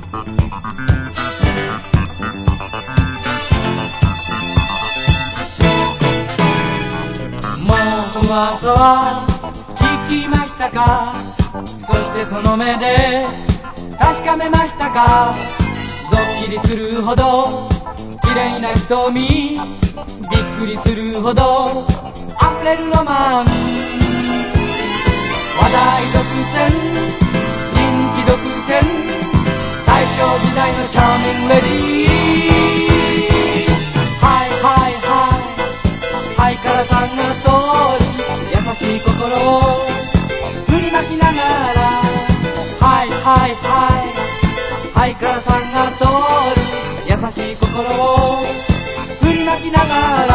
噂は聞きましたか？そしてその目で確かめましたか？ドッキリするほど綺麗な瞳、びっくりするほど溢れるロマン、話題独占、人気独占、大正時代のチャーミングレディー。はいはいはいハイカラさんが通り優しい心を振りまきながら、はいはいはいハイカラさんが通り優しい心を振りまきながら